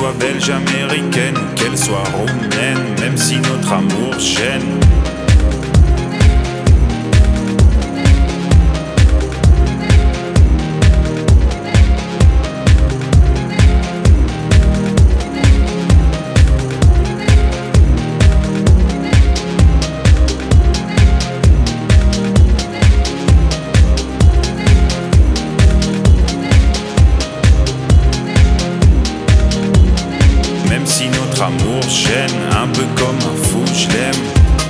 soit belge, américaine, ou qu'elle soit roumaine, même si notre amour gêne. Même si notre amour gêne, un peu comme un fou, je l'aime.